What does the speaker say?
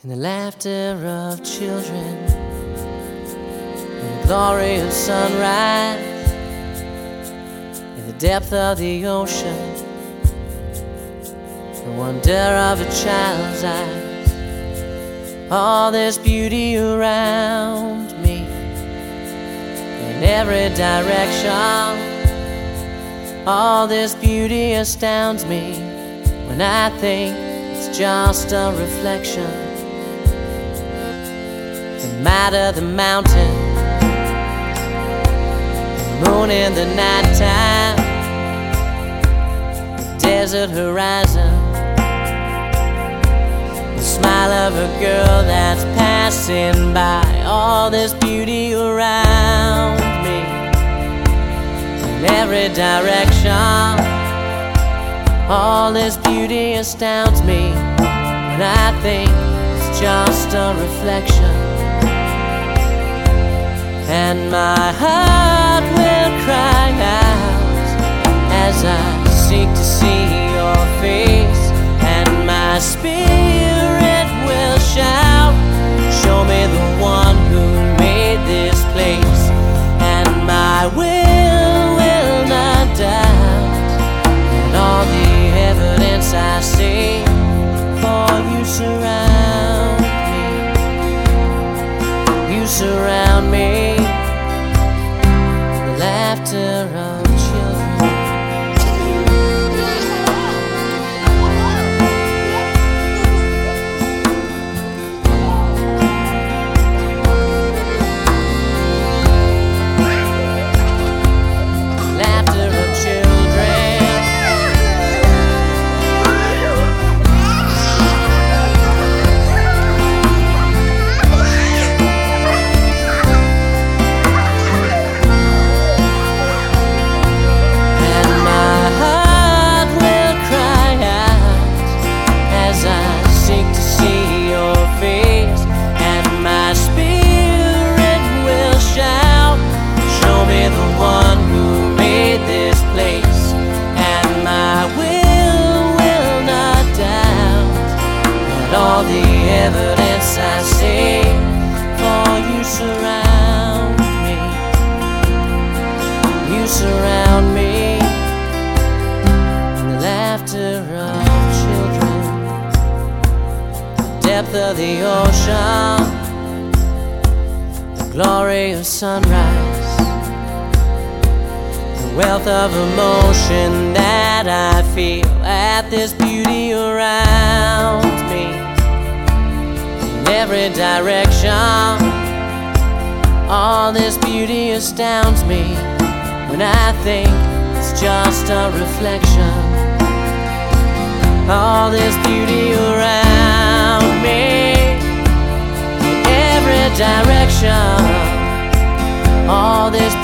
in the laughter of children, in the glory of sunrise, in the depth of the ocean, the wonder of a child's eyes. All this beauty around me, in every direction. All this beauty astounds me when I think it's just a reflection. The might of the mountain, the moon in the nighttime, the desert horizon, the smile of a girl that's passing by. All this beauty around me, in every direction. All this beauty astounds me when I think it's just a reflection. And my heart will cry out as I seek to see your face, and my spirit will shout, show me the one who made this place. And my will not doubt, and all the evidence I see, for you surround me. You surround me, the laughter of children. Laughter of children. All the evidence I see, for you surround me. You surround me, in the laughter of children, the depth of the ocean, the glory of sunrise, the wealth of emotion that I feel at this beauty around me. In every direction, all this beauty astounds me when I think it's just a reflection. All this beauty around me, in every direction. All this